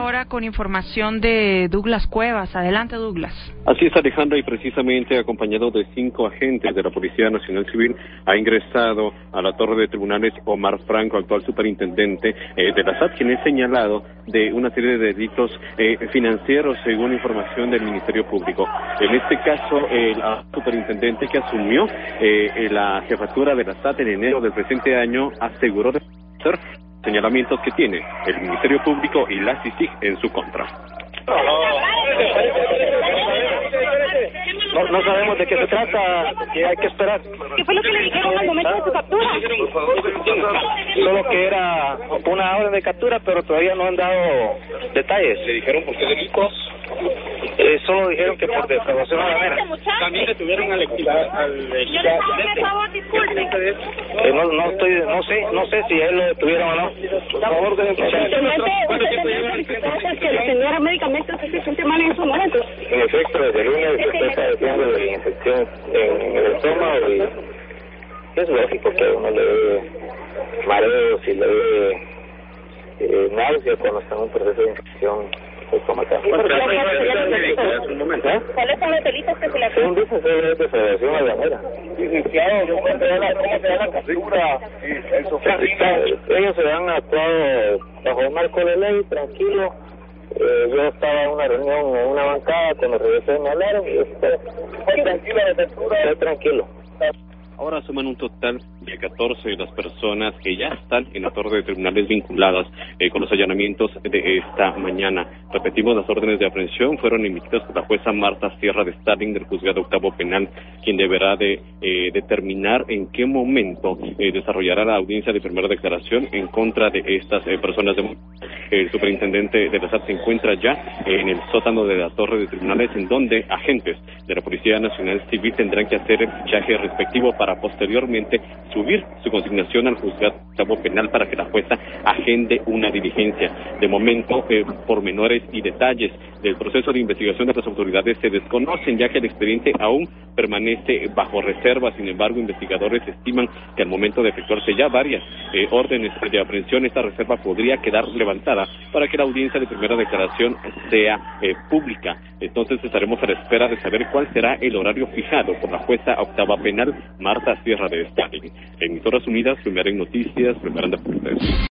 ahora con información de Douglas Cuevas. Adelante, Douglas. Así es, Alejandra, y precisamente acompañado de 5 agentes de la Policía Nacional Civil ha ingresado a la Torre de Tribunales Omar Franco, actual superintendente de la SAT, quien es señalado de una serie de delitos financieros según información del Ministerio Público. En este caso, el superintendente que asumió la jefatura de la SAT en enero del presente año aseguró de hacer señalamientos que tiene el Ministerio Público y la CICIG en su contra. No sabemos de qué se trata, que hay que esperar. ¿Qué fue lo que le dijeron al momento de su captura? Solo que era una orden de captura, pero todavía no han dado detalles. ¿Le dijeron por qué delitos? Solo dijeron que por defraudación aduanera. También detuvieron al No sé si él lo detuvieron o no. Por favor, ¿Usted tenía solicitudes que le tenían medicamentos que se siente mal en esos momentos? En efecto, desde el lunes se está padeciendo de infección en el estómago y es lógico que uno le dé mareos y le dé náusea cuando está en un proceso de infección estomacal. ¿Cuáles son los delitos que se le Según dicen, es de federación aduanera. Licenciado, ¿cómo se da la captura? Ellos se han actuado bajo el marco de ley, tranquilo. Yo estaba en una reunión en una bancada, cuando regresé me hablaron y estoy tranquilo de captura. Estoy tranquilo. Ahora suman un total de 14 de las personas que ya están en la Torre de Tribunales vinculadas con los allanamientos de esta mañana. Repetimos, las órdenes de aprehensión fueron emitidas por la jueza Marta Sierra de Stalin del Juzgado Octavo Penal, quien deberá de determinar en qué momento desarrollará la audiencia de primera declaración en contra de estas personas. El superintendente de la SAT se encuentra ya en el sótano de la Torre de Tribunales, en donde agentes de la Policía Nacional Civil tendrán que hacer el fichaje respectivo para posteriormente subir su consignación al Juzgado Penal para que la jueza agende una diligencia. De momento, pormenores y detalles del proceso de investigación de las autoridades se desconocen, ya que el expediente aún permanece bajo reserva. Sin embargo, investigadores estiman que al momento de efectuarse ya varias órdenes de aprehensión, esta reserva podría quedar levantada para que la audiencia de primera declaración sea pública. Entonces estaremos a la espera de saber cuál será el horario fijado por la jueza octava penal Marta Sierra de Stalin. Emisoras Unidas, primera en noticias, primera en deportes.